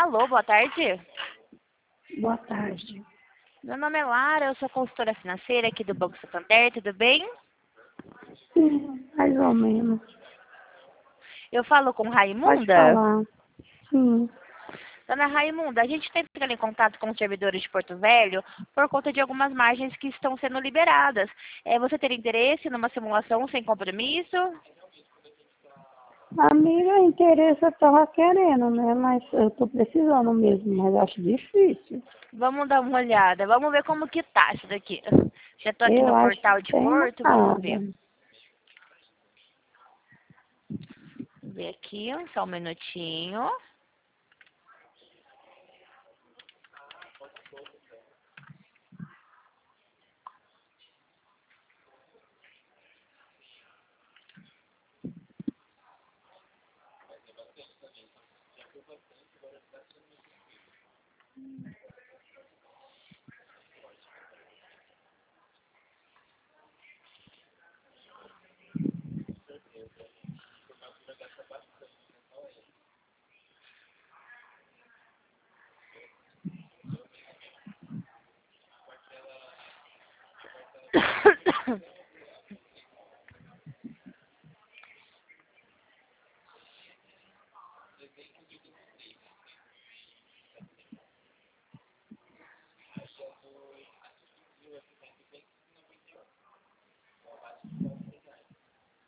Alô, boa tarde. Boa tarde. Meu nome é Lara, eu sou consultora financeira aqui do Banco Santander, tudo bem? Sim, mais ou menos. Eu falo com Pode Raimunda? falar. Sim. Dona Raimunda, a gente está entrando em contato com os servidores de Porto Velho por conta de algumas margens que estão sendo liberadas. Você teria interesse numa simulação sem compromisso? Amiga, interesse eu tava querendo, né? Mas eu tô precisando mesmo, mas acho difícil. Vamos dar uma olhada, vamos ver como que tá isso daqui. Já estou aqui Eu no acho portal que de tem Porto, vamos ver. nada. Vamos ver aqui, só um minutinho.